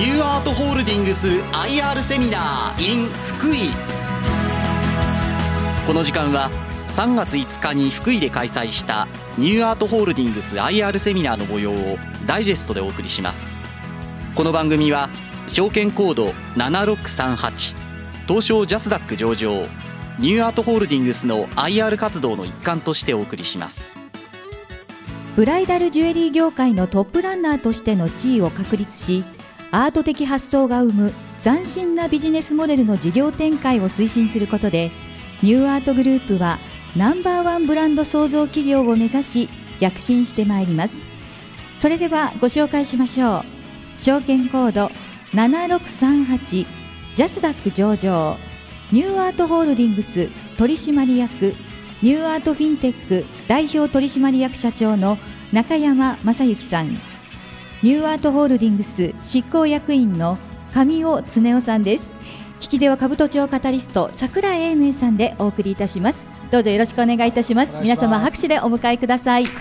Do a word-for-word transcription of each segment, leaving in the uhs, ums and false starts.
ニューアートホールディングス アイアール セミナー in 福井。この時間はさんがついつかに福井で開催したニューアートホールディングス アイアール セミナーの模様をダイジェストでお送りします。この番組は証券コードななろくさんはち東証ジャスダック上場ニューアートホールディングスの アイアール 活動の一環としてお送りします。 ブライダルジュエリー業界のトップランナーとしての地位を確立し、アート的発想が生む斬新なビジネスモデルの事業展開を推進することで、ニューアートグループはナンバーワンブランド創造企業を目指し躍進してまいります。それではご紹介しましょう。証券コードななろくさんはちジャスダック上場ニューアートホールディングス取締役ニューアートフィンテック代表取締役社長の中山正幸さん、ニューアートホールディングス執行役員の上尾恒夫さんです。引き手は兜町カタリスト櫻井英明さんでお送りいたします。どうぞよろしくお願いいたします。皆様拍手でお迎えください。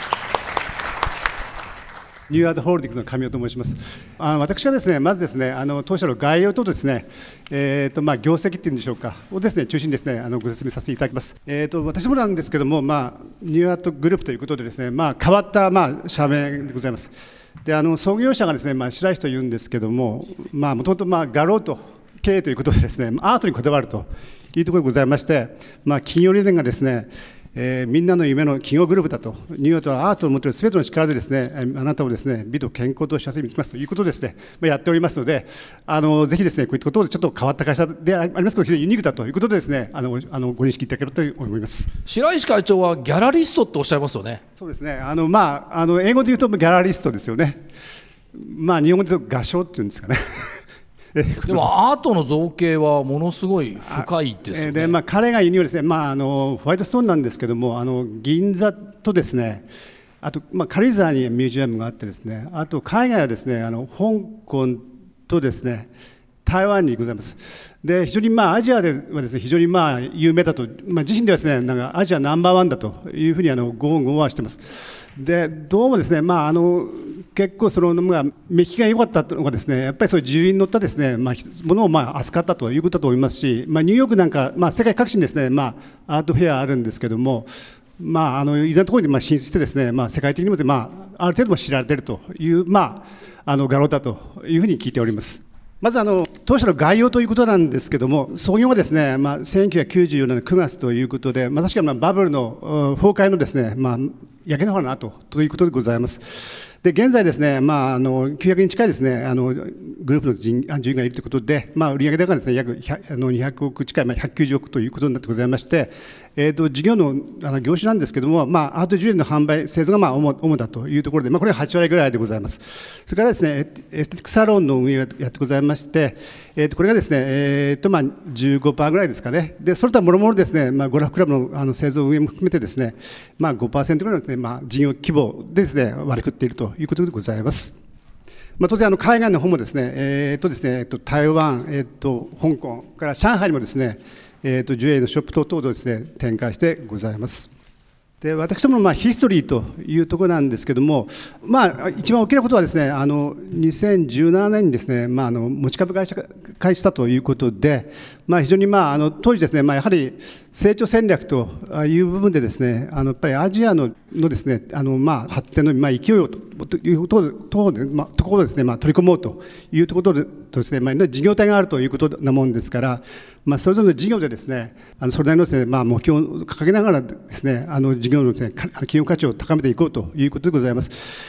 ニューアートホールディングスの上尾と申します。あ私がですね、まずですね、あの当社の概要とですね、えーとまあ、業績っていうんでしょうかをですね、中心にですね、あのご説明させていただきます。えーと私もなんですけども、まあ、ニューアートグループということでですね、まあ、変わった、まあ、社名でございます。で、あの創業者がですね、まあ、白石というんですけども、まあ、もともとまあ画廊と経営ということでですね、アートにこだわるというところでございまして、まあ、企業理念がですね、えー、みんなの夢の企業グループだと、ニューアートはアートを持っているすべての力でですね、あなたをですね、美と健康と幸せに導きますということをですね、まあ、やっておりますので、あのぜひですね、こういったことをちょっと変わった会社でありますけど、非常にユニークだということでですね、あのあのご認識いただければと思います。 白石会長はギャラリストっておっしゃいますよね。 そうですね、あのまああの英語で言うとギャラリストですよね。まあ日本語で言うと画商っていうんですかね。 でもアートの造形はものすごい深いですよね。 で、まあ、彼が言うにはですね、まあ、あのホワイトストーンなんですけども、あの銀座とですね、あと、まあ、軽井沢にミュージアムがあってですね、あと海外はですね、あの香港とですね、台湾にございます。で、非常にまあアジアではですね、非常にまあ有名だと、まあ、自身ではですね、なんかアジアナンバーワンだというふうにあの豪語はしてます。で、どうもですね、まああの結構そのまあ目利きが良かったのがですね、やっぱりそういう自由に乗ったですね、まあものをまあ扱ったということだと思いますし、まあニューヨークなんかまあ世界各地にですね、まあアートフェアあるんですけども、まああのいろんなところにまあ進出してですね、まあ世界的にもまあある程度も知られているというまああの画廊だというふうに聞いております。まずあの当社の概要ということなんですけども、創業はですね、まあ、せんきゅうひゃくきゅうじゅうよねんのくがつということで、まあ、確かにまあバブルの崩壊のですね、まあ、焼け野原の後ということでございます。で、現在ですね、まあ、あのきゅうひゃくにん近いですね、あのグループの人従員がいるということで、まあ、売上高がですね、約あのにひゃくおく近い、まあ、ひゃくきゅうじゅうおくということになってございまして、えー、と事業のあの業種なんですけども、まあ、アートジュエリーの販売、製造がまあ 主, 主だというところで、まあ、これがはちわりぐらいでございます。それからですね、エステティックサロンの運営をやってございまして、えー、とこれがですね、えーとまあ、じゅうごパーセント ぐらいですかね。で、それとはもろもろですね、まあ、ゴルフクラブのあの製造運営も含めてですね、まあ、ごパーセント ぐらいのですね、まあ、事業規模でですね、割り振っているということでございます。まあ、当然あの海外の方もですね、えーとですね、えーと台湾、えーと香港から上海にもですね、えーとジュエリーのショップ等々をですね、展開してございます。で、私どものまあヒストリーというところなんですけども、まあ、一番大きなことはですね、あのにせんじゅうななねんにですね、まあ、あの持ち株会社が開始したということで、まあ、非常にまああの当時ですね、まあ、やはり成長戦略という部分でですね、あのやっぱりアジアののですね、あのまあ発展のまあ勢いをというところで、まあ、ところですね、まあ、取り込もうというところでとですね、まあ、事業体があるということなもんですから、まあ、それぞれの事業でですね、あのそれなりのですね、まあ、目標を掲げながらですね、あの事業のですね、企業価値を高めていこうということでございます。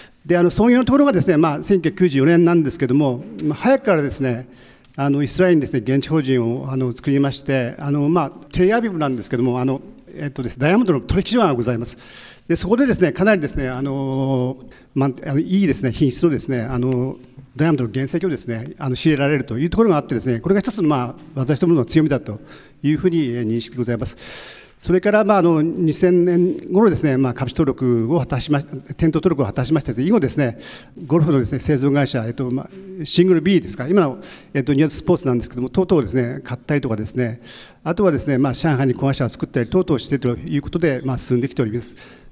で、あの創業のところがですね、まあ、せんきゅうひゃくきゅうじゅうよねんなんですけども、まあ、早くからですね、あのイスラエルにですね、現地法人をあの作りまして、あのまあテレアビブなんですけども、あのえっとですね、ダイヤモンドの取引所がございます。で、そこでですね、かなりですね、あのまあのいいですね、品質のですね、あのダイヤモンドの原石をですね、あの仕入れられるというところがあってですね、これが一つのまあ私どもの強みだというふうに認識でございます。それからまああのにせんねん頃ですね、まあ、株式登録を果たしまし店頭登録を果たしまして、以後ですね、ゴルフのですね製造会社、えっとまあ、シングル B ですか、今の、えっと、ニュースポーツなんですけども、等々をですね買ったりとかですね、あとはですね、まあ、上海に子会社を作ったり等々しているということで、まあ、進んできております。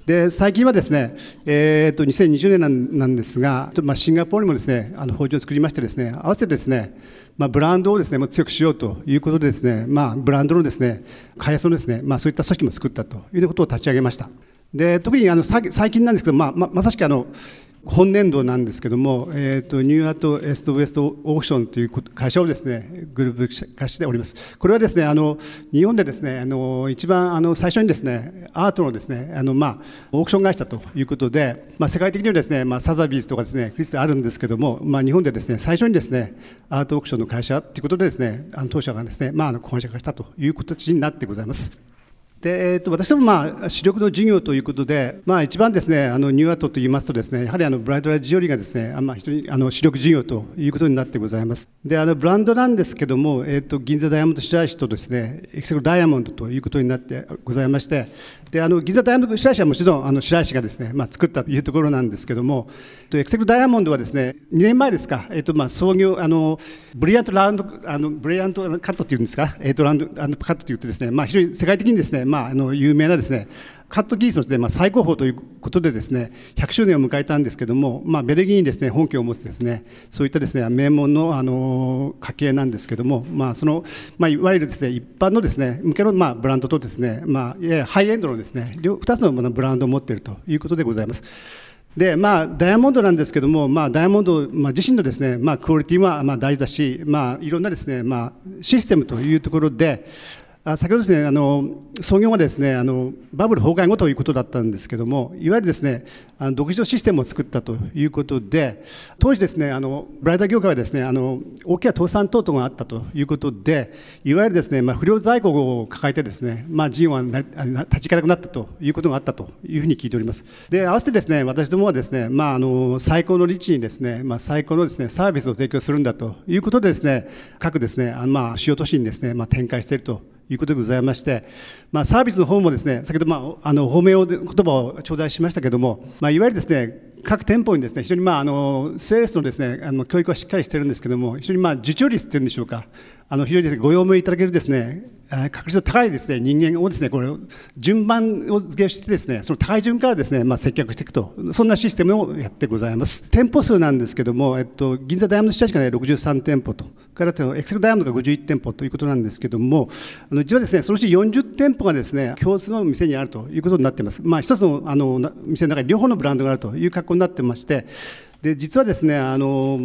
で最近はですね、えー、とにせんにじゅうねんなんなんですが、まあ、シンガポールにもですね、あの法人を作りましてですね、合わせてですね、まあ、ブランドをですね、もう強くしようということでですね、まあ、ブランドのですね、開発のですね、まあ、そういった組織も作ったということを立ち上げました。で特にあの最近なんですけど、まあ、ままさしくあの本年度なんですけども、えー、とニューアートエストウエストオークションという会社をですねグループ化しております。これはですね、あの日本でですね、あの一番あの最初にですねアートのですね、あのまあオークション会社ということで、まあ、世界的にはですね、まあ、サザビーズとかですねクリステあるんですけども、まあ、日本でですね最初にですねアートオークションの会社ということでですね、あの当社がですね、まあ、あの本社化したという形になってございます。でえー、と私ども、まあ、主力の事業ということで、まあ、一番ですね、あのニューアートといいますとですね、やはりあのブライダルジュエリーがですね、あまあ、非常にあの主力事業ということになってございます。であのブランドなんですけども、えー、と銀座ダイヤモンド白石とですね、エクセルダイヤモンドということになってございまして、であの銀座ダイヤモンド白石はもちろんあの白石がですね、まあ、作ったというところなんですけども、エクセルダイヤモンドはですね、にねんまえですか、えー、とまあ創業あのブリリアントラウンドあのブリリアントカットというんですか、えー、とラウンドラウンドカットといってですね、まあ、非常に世界的にですね、まあ、あの有名なですねカット技術のですね、まあ、最高峰ということでですねひゃくしゅうねんを迎えたんですけども、まあ、ベルギーにですね本拠を持つですねそういったですね名門のあの家系なんですけども、まあそのまあ、いわゆるですね一般のですね向けのまあブランドとですね、まあ、いややハイエンドのですねふたつのブランドを持っているということでございます。でまあ、ダイヤモンドなんですけども、まあ、ダイヤモンド、まあ、自身のですね、まあ、クオリティはまあ大事だし、まあ、いろんなですね、まあ、システムというところで、あ先ほどですね、あの創業はですね、あのバブル崩壊後ということだったんですけども、いわゆるですね、あの独自のシステムを作ったということで、当時ですね、あのブライダル業界はですね、あの大きな倒産等々があったということで、いわゆるですね、まあ、不良在庫を抱えてですね、まあ、事業はな立ち行かなくなったということがあったというふうに聞いております。で、合わせてですね、私どもはですね、まあ、あの最高の立地にですね、まあ、最高のですねサービスを提供するんだということでですね、各ですね、あのまあ主要都市にですね、まあ、展開しているということでございまして、まあ、サービスの方もですね、先ほど、まあ、あの褒めを言葉を頂戴しましたけれども、まあ、いわゆるですね各店舗にですね非常にまああのセールスのですねあの教育はしっかりしているんですけれども、非常にまあ受注率というんでしょうか、あの非常にですねご用命いただけるですね確率の高いですね人間をですねこれ順番を付けしてですねその高い順からですねまあ接客していくと、そんなシステムをやってございます。店舗数なんですけども、えっと銀座ダイヤモンド白石がねろくじゅうさんてんぽと、からエクセルダイヤモンドがごじゅういってんぽということなんですけども、あの実はですねそのうちよんじゅってんぽがですね共通の店にあるということになっています。まあ一つのあの店の中に両方のブランドがあるという格好になってまして、で実はですねあの、うん、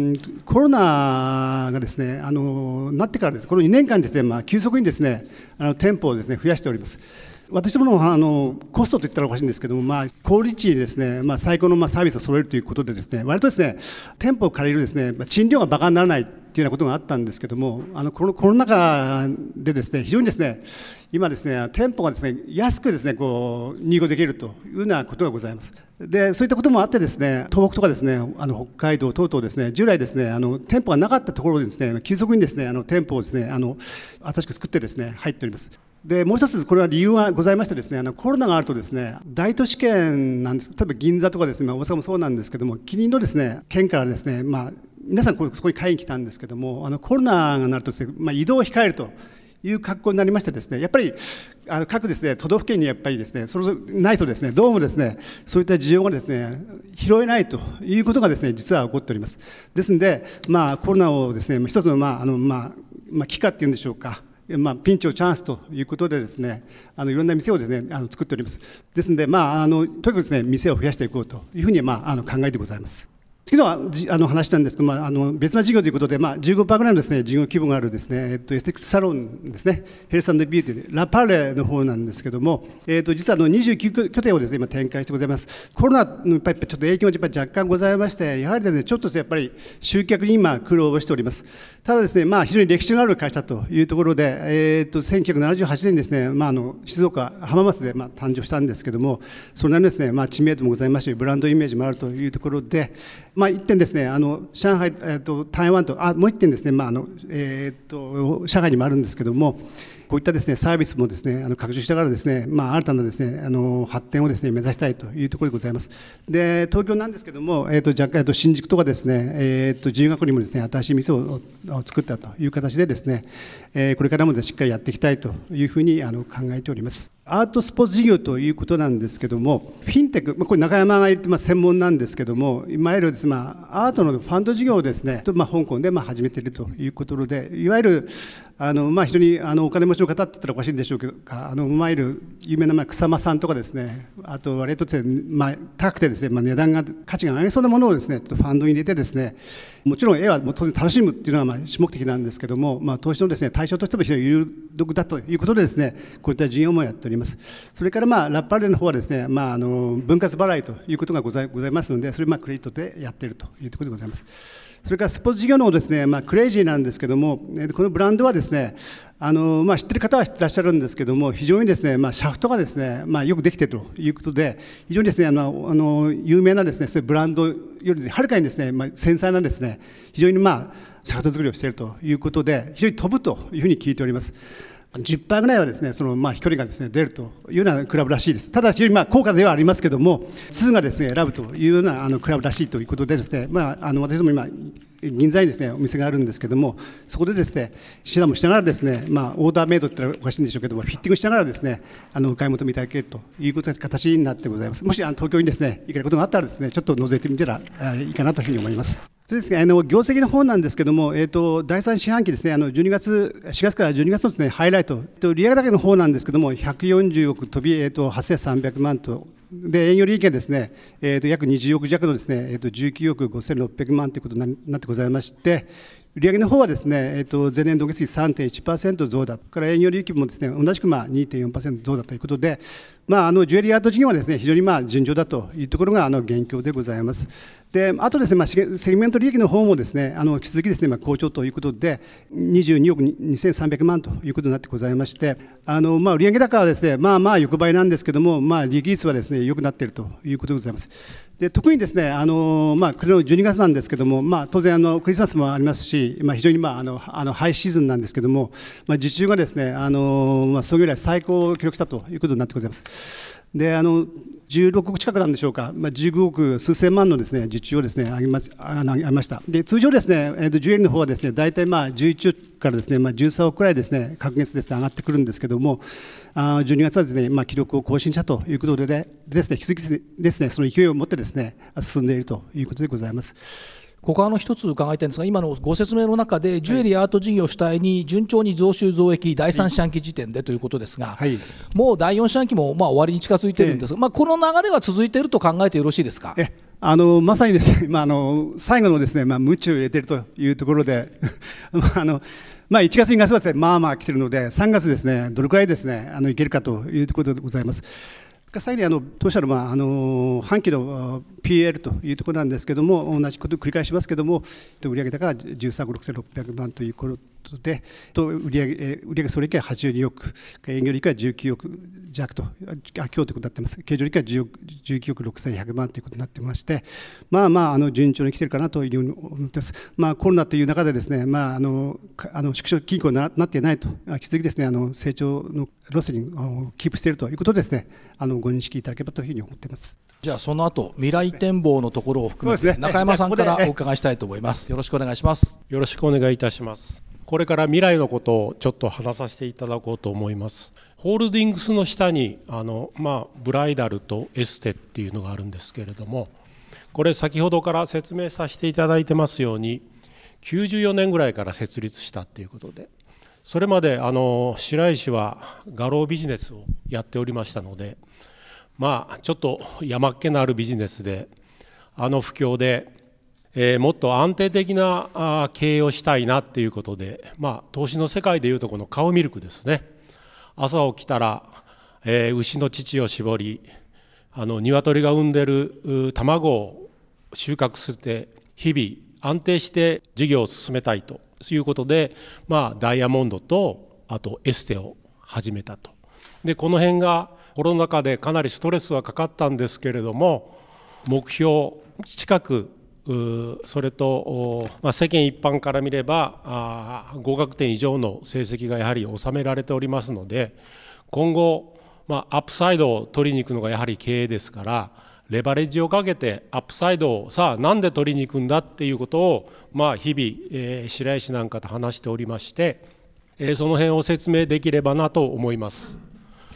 コロナがですねあのなってからです、このにねんかんですね、まあ、急速にですねあの店舗をですね増やしております。私どもの、あのコストといったらおかしいんですけども、まあ、高立地にですね、まあ、最高のまあサービスを揃えるということでですね、割とですね店舗を借りるですね賃料がバカにならないというようなことがあったんですけども、あのこのコロナ禍でですね非常にですね今ですね店舗がですね安くですねこう入居できるというようなことがございます。でそういったこともあってですね東北とかですねあの北海道等々ですね従来ですねあの店舗がなかったところでですね急速にですねあの店舗をですねあの新しく作ってですね入っております。でもう一つこれは理由がございましてですね、あのコロナがあるとですね大都市圏なんです、例えば銀座とかですね、まあ、大阪もそうなんですけども、近隣のですね県からですね、まあ、皆さんこそこに買いに来たんですけども、あのコロナがなるとですね、まあ、移動を控えるという格好になりましてですね、やっぱりあの各ですね都道府県にやっぱりですねそれないとですねどうもですねそういった需要がですね拾えないということがですね実は起こっております。ですので、まあ、コロナをですね一つのまああのまあまあ機会っていうんでしょうか。まあ、ピンチをチャンスということでですねあのいろんな店をですねあの作っております。ですので、まあ、あのとにかくですね店を増やしていこうというふうに、まあ、あの考えてございます。次のあの話なんですけど、まあ、あの別な事業ということで、まあ、じゅうごパーセントぐらいのですね事業規模があるですね、えっと、エスティックサロンですね、ヘルス&ビューティーでラパレの方なんですけども、えっと、実はあのにじゅうきゅう拠点をですね今展開してございます。コロナのやっぱりちょっと影響がやっぱり若干ございまして、やはりですねちょっとですねやっぱり集客に今苦労をしております。ただですね、まあ、非常に歴史のある会社というところで、えっとせんきゅうひゃくななじゅうはちねんにですね、まあ、あの静岡浜松でまあ誕生したんですけども、それなりにですね、まあ、知名度もございましてブランドイメージもあるというところで、まあ、一点ですねあの上海、えー、と台湾とあもう一点ですね、まああのえー、と上海にもあるんですけども、こういったですねサービスもですねあの拡充しながらですね、まあ、新たなですねあの発展をですね目指したいというところでございます。で東京なんですけども、えー、と若干、えー、と新宿とかですね、えー、と自由が丘にもですね新しい店を作ったという形でですね、えー、これからもしっかりやっていきたいというふうにあの考えております。 アートスポーツ事業ということなんですけども、フィンテック、これ中山が言ってまあ専門なんですけども、いわゆるです、まあ、アートのファンド事業をですね、まあ、香港でまあ始めているということで、いわゆるあの、まあ、非常にあのお金持ちの方って言ったらおかしいんでしょうけど、あのいわゆる有名なまあ草間さんとかですね、あと割とですね、まあ、高くてですね、まあ、値段が価値が上がりそうなものをですね、ファンドに入れてですね、もちろん絵はもう当然楽しむっていうのはまあ主目的なんですけども、まあ、投資のですね、対象としても非常に有力だということでですね、こういった事業もやっております。それからまあラッパレの方はですね、まあ、あの分割払いということがござい、ございますので、それをまあクレジットでやっているというところでございます。それからスポーツ事業のですね、まあ、クレイジーなんですけども、このブランドはですね、あのまあ、知ってる方は知ってらっしゃるんですけども、非常にですね、まあ、シャフトがですね、まあ、よくできているということで、非常にですね、あのあの有名なですね、そういうブランドよりはるかにですね、まあ、繊細なですね、非常にまあシャフト作りをしているということで、非常に飛ぶというふうに聞いております。じゅっパーセント ぐらいはですね、そのまあ飛距離がですね出るというようなクラブらしいです。ただ非常にまあ高価ではありますけども、にがですね選ぶというようなあのクラブらしいということでですね、まああの私ども今銀座にですねお店があるんですけども、そこでですね指導もしながらですね、まあオーダーメイドって言ったらおかしいんでしょうけども、フィッティングしながらですね、あのお買い求めいただけるということで形になってございます。もしあの東京にですね行けることがあったらですね、ちょっと覗いてみたらいいかなというふうに思います。そうですね、あの業績の方なんですけども、えー、とだいさん四半期ですね、あのじゅうにがつ、しがつからじゅうにがつのですね、ハイライト、売上高の方なんですけども、ひゃくよんじゅうおく飛び、えー、とはっせんさんびゃくまんと、で営業利益がですね、えー、と約にじゅうおく弱のですね、えー、とじゅうきゅうおくごせんろっぴゃくまんということになってございまして、売上の方はですね、えー、と前年同月比 さんてんいちパーセント 増だ、から営業利益もですね同じくまあ にてんよんパーセント 増だということで、まあ、あのジュエリーアート事業はですね非常にまあ順調だというところがあの現況でございます。であとですね、まあ、セグメント利益の方もですね、あの引き続きですね、まあ、好調ということで、にじゅうにおくにせんさんびゃくまんということになってございまして、あのまあ売上高はですね、まあまあ横ばいなんですけども、まあ利益率はですね良くなっているということでございます。で特にですね、あのまあこれのじゅうにがつなんですけども、まあ当然あのクリスマスもありますし、まあ非常にまああのあのハイシーズンなんですけども、まあ受注がですね、あのまあ創業以来最高を記録したということになってございます。であのじゅうろくおく近くなんでしょうか、まあ、じゅうごおく数千万のですね受注をですね上げまあの上げました。で通常ですね、えー、とジュエリーの方はですね大体まあじゅういちおくからですね、まあ、じゅうさんおくくらいですね各月ですね上がってくるんですけども、あじゅうにがつはですね、まあ、記録を更新したということで、でですね引き続きですねその勢いを持ってですね進んでいるということでございます。 ここはあの一つ伺いたいんですが、今のご説明の中でジュエリーアート事業主体に順調に増収増益だいさん四半期時点でということですが、はい、もうだいよん四半期もまあ終わりに近づいているんですが、ええまあ、この流れは続いていると考えてよろしいですか。 えあのまさにですね、まあ、あの最後のですね、まあ、ムチを入れているというところであのまあ、いちがつにがつはですねまあまあ来ているので、さんがつですねどれくらいですねあのいけるかというところでございます。最後にあの当社の、まあ、あの半期の ピーエル というところなんですけども、同じことを繰り返しますけども、売上高がじゅうさんおくろくせんろっぴゃくまんということで、と売上売上総利益ははちじゅうにおく、営業利益はじゅうきゅうおく弱と、あ今日ということになっています。経常利益はじゅうきゅうおくろくせんひゃくまんということになっていまして、まあまああの順調に来ているかなというふうに思っています。まあコロナという中でですね、まああのあの縮小均衡になっていないと、引き続きですねあの成長の路線にキープしているということですね、あのご認識いただければというふうに思っています。 じゃあその後未来展望のところを含めて中山さんからお伺いしたいと思います。よろしくお願いします。 よろしくお願いいたします。これから未来のことをちょっと話させていただこうと思います。ホールディングスの下にあの、まあ、ブライダルとエステっていうのがあるんですけれども、これ先ほどから説明させていただいてますようにきゅうじゅうよねんぐらいから設立したっていうことで、それまであの白石は画廊ビジネスをやっておりましたので、まあちょっと山っ気のあるビジネスで、あの不況で、えー、もっと安定的なあ経営をしたいなっていうことで、まあ投資の世界でいうとこのカウミルクですね。朝起きたら、えー、牛の乳を絞り、あの鶏が産んでる卵を収穫して日々安定して事業を進めたいということで、まあダイヤモンドとあとエステを始めたと。でこの辺がコロナ禍でかなりストレスはかかったんですけれども、目標近くそれと、まあ、世間一般から見れば合格点以上の成績がやはり収められておりますので、今後、まあ、アップサイドを取りに行くのがやはり経営ですから、レバレッジをかけてアップサイドをさあなんで取りに行くんだっていうことを、まあ、日々、えー、白石なんかと話しておりまして、えー、その辺を説明できればなと思います。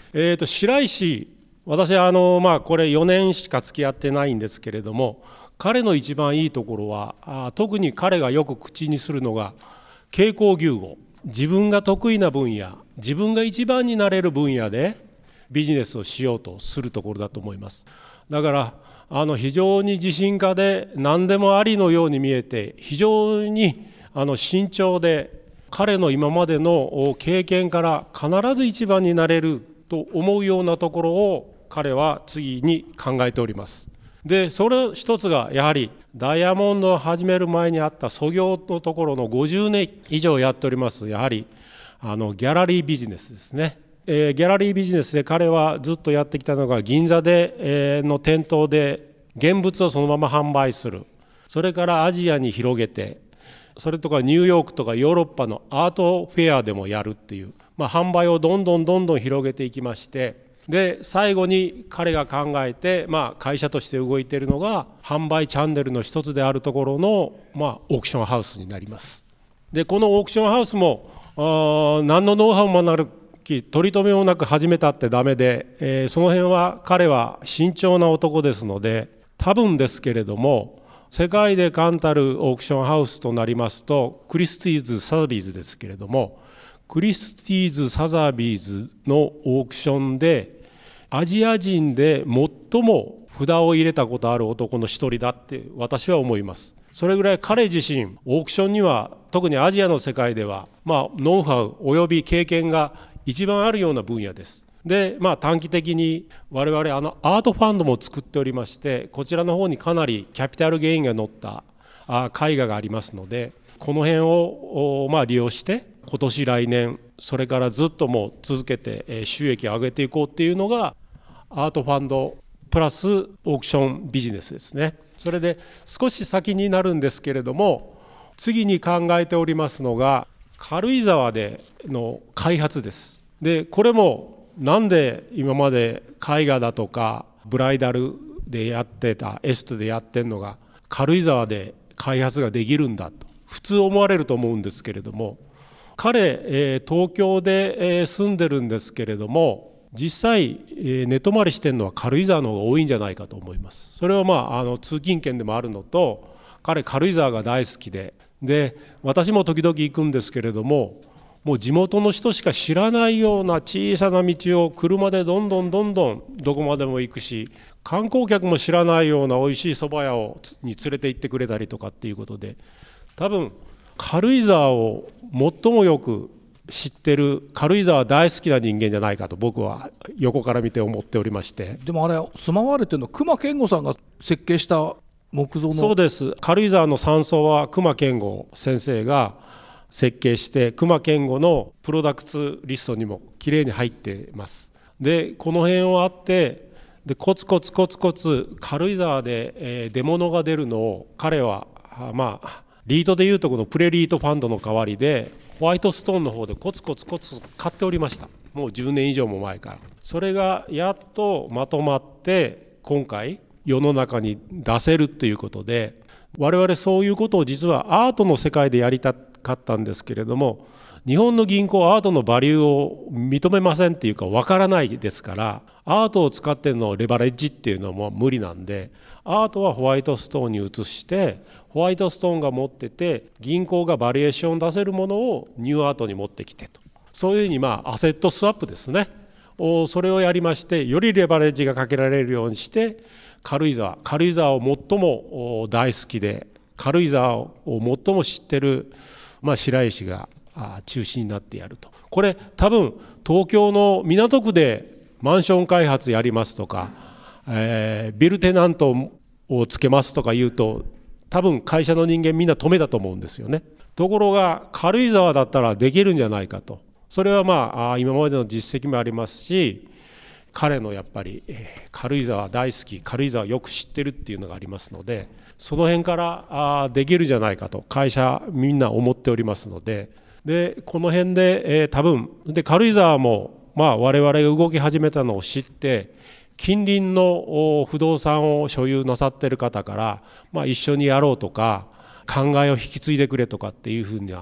えーと白石、私はあの、まあ、これよねんしか付き合ってないんですけれども、彼の一番いいところは、あ特に彼がよく口にするのが傾向牛語。自分が得意な分野、自分が一番になれる分野でビジネスをしようとするところだと思います。だからあの非常に自信家で何でもありのように見えて、非常にあの慎重で、彼の今までの経験から必ず一番になれると思うようなところを彼は次に考えております。でそれ一つがやはりダイヤモンドを始める前にあった創業のところのごじゅうねん以上やっております、やはりあのギャラリービジネスですね。えー、ギャラリービジネスで彼はずっとやってきたのが、銀座で、えー、の店頭で現物をそのまま販売する、それからアジアに広げて、それとかニューヨークとかヨーロッパのアートフェアでもやるっていう、まあ、販売をどんどんどんどん広げていきまして、で最後に彼が考えて、まあ、会社として動いているのが販売チャンネルの一つであるところの、まあ、オークションハウスになります。でこのオークションハウスもあ何のノウハウもなるき取り留めもなく始めたってダメで、えー、その辺は彼は慎重な男ですので、多分ですけれども世界で冠たるオークションハウスとなりますとクリスティーズ・サザビーズですけれども、クリスティーズ・サザビーズのオークションでアジア人で最も札を入れたことある男の一人だって私は思います。それぐらい彼自身オークションには、特にアジアの世界では、まあ、ノウハウおよび経験が一番あるような分野です。で、まあ、短期的に我々あのアートファンドも作っておりまして、こちらの方にかなりキャピタルゲインが載った絵画がありますので、この辺を、まあ、利用して今年来年それからずっともう続けて収益を上げていこうっていうのがアートファンドプラスオークションビジネスですね。それで少し先になるんですけれども、次に考えておりますのが軽井沢での開発です。でこれもなんで今まで絵画だとかブライダルでやってたエステでやってるのが軽井沢で開発ができるんだと普通思われると思うんですけれども、彼、えー、東京で、えー、住んでるんですけれども、実際、えー、寝泊まりしてるのは軽井沢の方が多いんじゃないかと思います。それはまあ、あの通勤圏でもあるのと、彼軽井沢が大好きで、で私も時々行くんですけれども、もう地元の人しか知らないような小さな道を車でどんどんどんどんどこまでも行くし、観光客も知らないようなおいしい蕎麦屋をに連れて行ってくれたりとかっていうことで、多分軽井沢を最もよく知ってる、軽井沢大好きな人間じゃないかと僕は横から見て思っておりまして。 でもあれ住まわれてるの隈研吾さんが設計した木造の。 そうです。軽井沢の山荘は隈研吾先生が設計して、隈研吾のプロダクツリストにもきれいに入っています。でこの辺をあって、でコツコツコツコツ軽井沢で、えー、出物が出るのを彼はまあリートでいうとこのプレリートファンドの代わりでホワイトストーンの方でコツコツコツ買っておりました。もうじゅうねん以上も前から。それがやっとまとまって今回世の中に出せるということで、我々そういうことを実はアートの世界でやりたかったんですけれども、日本の銀行はアートのバリューを認めませんっていうかわからないですから、アートを使ってのレバレッジっていうのも無理なんで、アートはホワイトストーンに移して、ホワイトストーンが持ってて銀行がバリエーション出せるものをニューアートに持ってきてと、そういうふうにまあアセットスワップですね、それをやりまして、よりレバレッジがかけられるようにして、軽井沢軽井沢を最も大好きで軽井沢を最も知ってる、まあ、白石が中心になってやると。これ多分東京の港区でマンション開発やりますとか、えー、ビルテナントをつけますとか言うと、多分会社の人間みんな止めたと思うんですよね。ところが軽井沢だったらできるんじゃないかと。それはまあ今までの実績もありますし、彼のやっぱり軽井沢大好き、軽井沢よく知ってるっていうのがありますので、その辺からできるじゃないかと会社みんな思っておりますので、でこの辺で、えー、多分で軽井沢もまあ我々が動き始めたのを知って、近隣の不動産を所有なさっている方から、まあ、一緒にやろうとか考えを引き継いでくれとかっていうふうな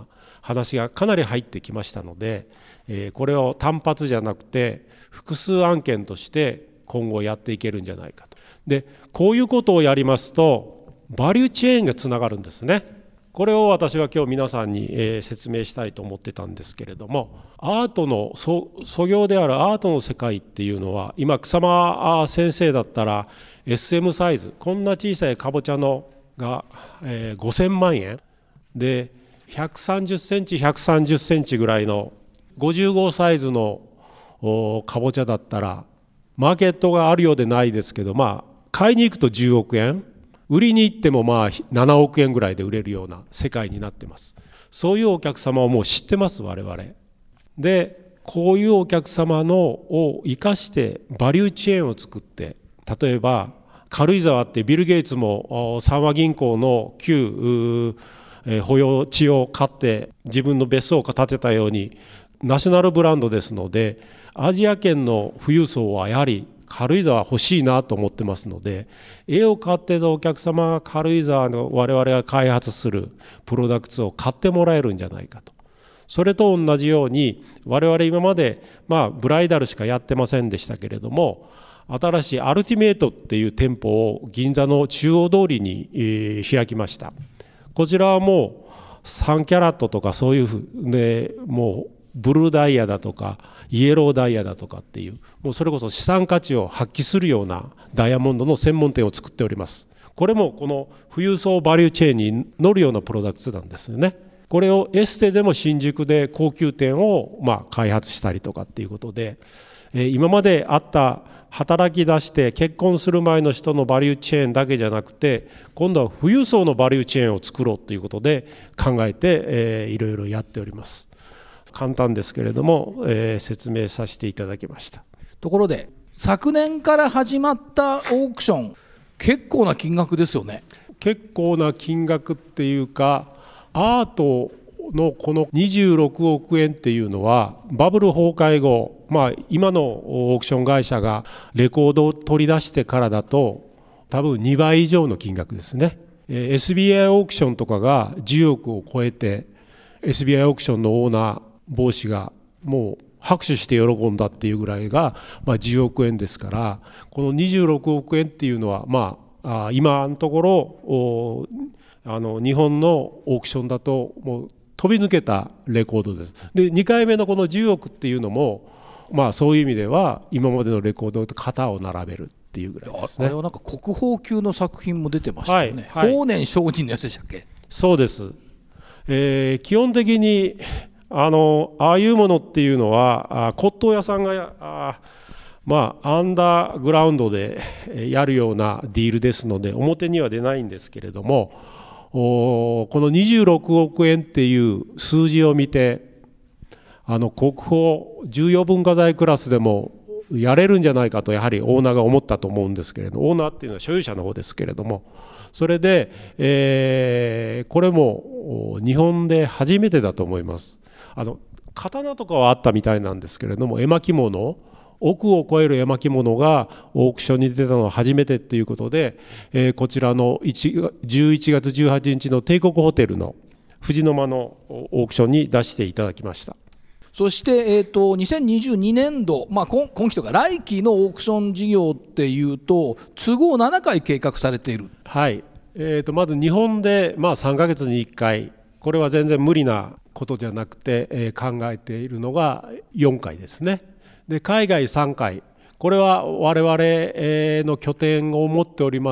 話がかなり入ってきましたので、えー、これを単発じゃなくて複数案件として今後やっていけるんじゃないかと。でこういうことをやりますとバリューチェーンがつながるんですね。これを私は今日皆さんに、えー、説明したいと思ってたんですけれども、アートのそ素業であるアートの世界っていうのは、今草間先生だったら エスエム サイズ、こんな小さいかぼちゃのが、えー、ごせんまんえんで、ひゃくさんじゅっセンチひゃくさんじゅっセンチぐらいのごじゅうごサイズのかぼちゃだったらマーケットがあるようでないですけど、まあ買いに行くとじゅうおくえん、売りに行ってもまあななおくえんぐらいで売れるような世界になってます。そういうお客様をもう知ってます、我々で。こういうお客様のを生かしてバリューチェーンを作って、例えば軽井沢ってビル・ゲイツも三和銀行の旧保養地を買って自分の別荘を建てたようにナショナルブランドですので、アジア圏の富裕層はやはり軽井沢欲しいなと思ってますので、絵を買ってたお客様が軽井沢の我々が開発するプロダクツを買ってもらえるんじゃないかと。それと同じように我々今までまあブライダルしかやってませんでしたけれども、新しいアルティメイトっていう店舗を銀座の中央通りに、えー、開きました。こちらはもうさんキャラットとかそういうふうで、もうブルーダイヤだとかイエローダイヤだとかっていう、もうそれこそ資産価値を発揮するようなダイヤモンドの専門店を作っております。これもこの富裕層バリューチェーンに乗るようなプロダクツなんですよね。これをエステでも新宿で高級店をまあ開発したりとかっていうことで、今まであった働き出して結婚する前の人のバリューチェーンだけじゃなくて、今度は富裕層のバリューチェーンを作ろうということで考えて、えー、いろいろやっております。簡単ですけれども、えー、説明させていただきました。 ところで昨年から始まったオークション、結構な金額ですよね。 結構な金額っていうか、アートのこのにじゅうろくおくえんっていうのはバブル崩壊後、まあ、今のオークション会社がレコードを取り出してからだと多分にばい以上の金額ですね。 エスビーアイ オークションとかがじゅうおくを超えて、 エスビーアイ オークションのオーナー帽子がもう拍手して喜んだっていうぐらいが、まあ、じゅうおくえんですから、このにじゅうろくおくえんっていうのは、まあ、今のところあの日本のオークションだともう飛び抜けたレコードです。でにかいめのこのじゅうおくっていうのも、まあ、そういう意味では今までのレコードと肩を並べるっていうぐらいですね。 あれはなんか国宝級の作品も出てましたよね。 はいはい、 法然上人のやつでしたっけ。 そうです、えー、基本的にあのああいうものっていうのは骨董屋さんがあまあアンダーグラウンドでやるようなディールですので表には出ないんですけれども、このにじゅうろくおくえんっていう数字を見て、あの国宝重要文化財クラスでもやれるんじゃないかとやはりオーナーが思ったと思うんですけれど、オーナーっていうのは所有者の方ですけれども、それで、えー、これも日本で初めてだと思います。あの刀とかはあったみたいなんですけれども、絵巻物、億を超える絵巻物がオークションに出たのは初めてということで、えー、こちらのじゅういちがつじゅうはちにちの帝国ホテルの藤の間のオークションに出していただきました。 そして、えー、とにせんにじゅうにねんど、まあ、今, 今期とか来期のオークション事業っていうと都合ななかい計画されている。 はい、えー、とまず日本で、まあ、さんかげつにいっかい、これは全然無理なことじゃなくて、えー、考えているのがよんかいですね。で海外さんかい、これは我々の拠点を持っております、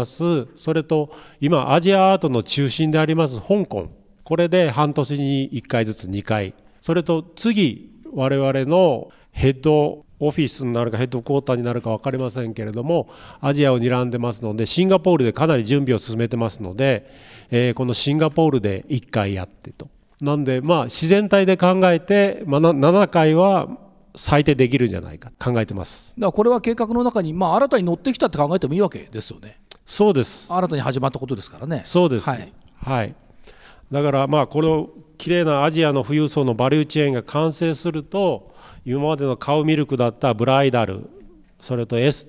それと今アジアアートの中心であります香港、これで半年にいっかいずつにかい、それと次我々のヘッドオフィスになるかヘッドクォーターになるか分かりませんけれども、アジアを睨んでますのでシンガポールでかなり準備を進めてますので、えー、このシンガポールでいっかいやってと、なんでまあ自然体で考えて、まあ、ななかいは最低できるんじゃないか考えてます。 だからこれは計画の中に、まあ、新たに乗ってきたって考えてもいいわけですよね。 そうです、 新たに始まったことですからね。 そうです、 はいはい、だからまあこのきれいなアジアの富裕層のバリューチェーンが完成すると、今までのカウミルクだったブライダル、それとエステ、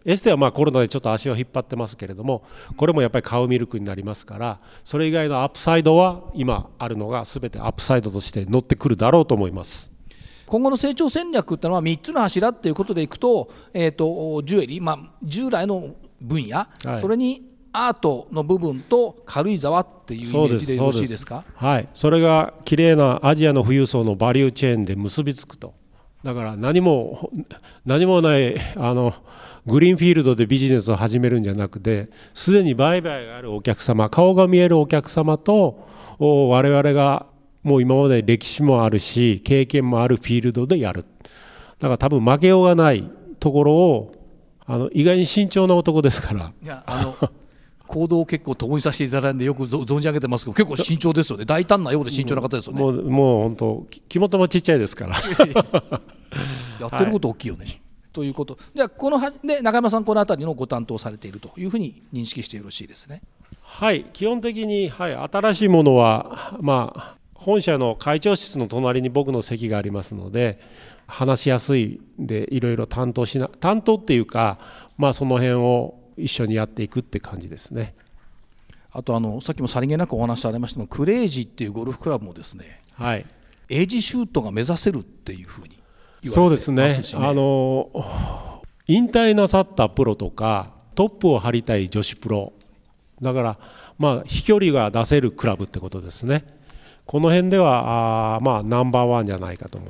エステはまあコロナでちょっと足を引っ張ってますけれども、これもやっぱりカウミルクになりますから、それ以外のアップサイドは今あるのが全てアップサイドとして乗ってくるだろうと思います。 今後の成長戦略っていうのはみっつの柱っていうことでいくと、えーとジュエリー、まあ、従来の分野、はい、それにアートの部分と軽井沢っていうイメージでよろしいですか。 はい、それが綺麗なアジアの富裕層のバリューチェーンで結びつくと。だから何も何もないあのグリーンフィールドでビジネスを始めるんじゃなくて、すでに売買があるお客様、顔が見えるお客様と我々がもう今まで歴史もあるし経験もあるフィールドでやる。だから多分負けようがないところを、あの意外に慎重な男ですから。 いやあの行動を結構共にさせていただいてよく存じ上げてますけど、結構慎重ですよね。大胆なようで慎重な方ですよね。 もうもう本当肝もちっちゃいですからやってること大きいよね、はい、ということ。じゃあこので中山さん、この辺りのご担当されているというふうに認識してよろしいですね。 はい、基本的に、はい、新しいものは、まあ、本社の会長室の隣に僕の席がありますので、話しやすいでいろいろ担当しな担当っていうか、まあ、その辺を一緒にやっていくって感じですね。 あとあのさっきもさりげなくお話しされましたが、クレイジーっていうゴルフクラブもですね、 はい、 エイジシュートが目指せるっていうふうに言われてますしね。 そうですね。あの引退なさったプロとかトップを張りたい女子プロだから、まあ、飛距離が出せるクラブってことですね。この辺ではあ、まあ、ナンバーワンじゃないかと思って、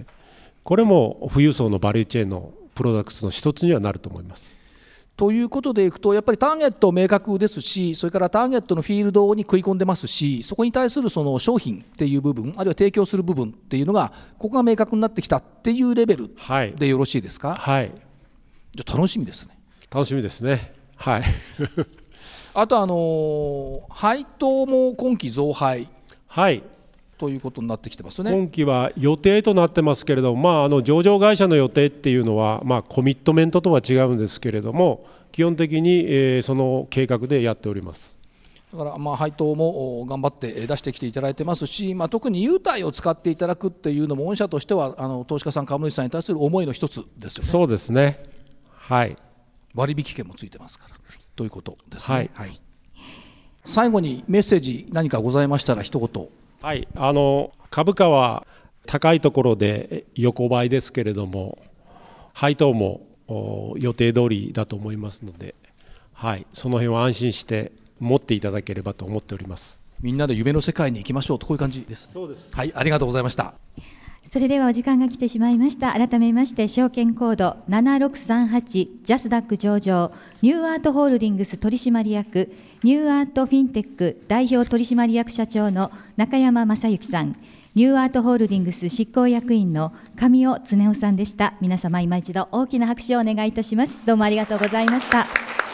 これも富裕層のバリューチェーンのプロダクツの一つにはなると思います。 ということでいくと、やっぱりターゲット明確ですし、それからターゲットのフィールドに食い込んでますし、そこに対するその商品っていう部分、あるいは提供する部分っていうのがここが明確になってきたっていうレベルでよろしいですか。 はい、 じゃあ楽しみですね。 楽しみですね。はいあとあの配当も今期増配、 はい、 ということになってきてますね。 今期は予定となってますけれども、まあ、あの上場会社の予定っていうのは、まあ、コミットメントとは違うんですけれども、基本的に、えー、その計画でやっております。 だからまあ配当も頑張って出してきていただいてますし、まあ、特に優待を使っていただくっていうのも御社としてはあの投資家さん、株主さんに対する思いの一つですよね。 そうですね、はい、 割引券もついてますからということですね。 はいはい、最後にメッセージ何かございましたら一言。 はい、あの株価は高いところで横ばいですけれども、配当も予定通りだと思いますので、はい、その辺は安心して持っていただければと思っております。 みんなで夢の世界に行きましょうと、こういう感じです。 そうです。 はい、ありがとうございました。 それではお時間が来てしまいました。改めまして証券コードななろくさんはちジャスダック上場ニューアートホールディングス取締役ニューアートフィンテック代表取締役社長の中山正幸さん、ニューアートホールディングス執行役員の神尾恒夫さんでした。皆様今一度大きな拍手をお願いいたします。どうもありがとうございました。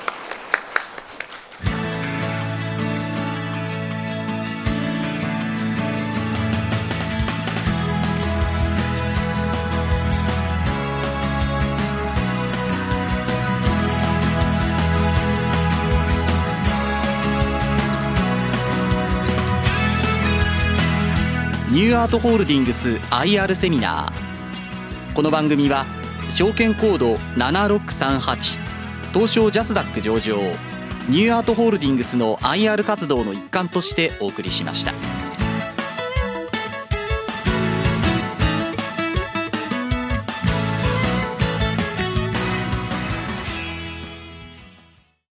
ニューアートホールディングス アイアール セミナー。この番組は証券コードななろくさんはち東証ジャスダック上場ニューアートホールディングスの アイアール 活動の一環としてお送りしました。